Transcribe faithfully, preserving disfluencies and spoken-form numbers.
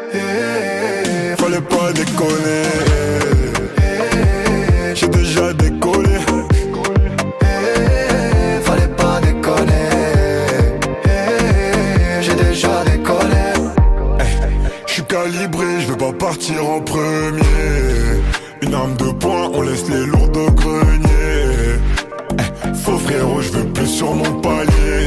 eh, fallait pas déconner. Eh, j'ai déjà décollé. Eh, fallait pas déconner. Eh, j'ai déjà décollé. Je suis calibré, je veux pas partir en premier. Une arme de poing, on laisse les lourds au grenier. Faux frérot, je veux plus sur mon palier.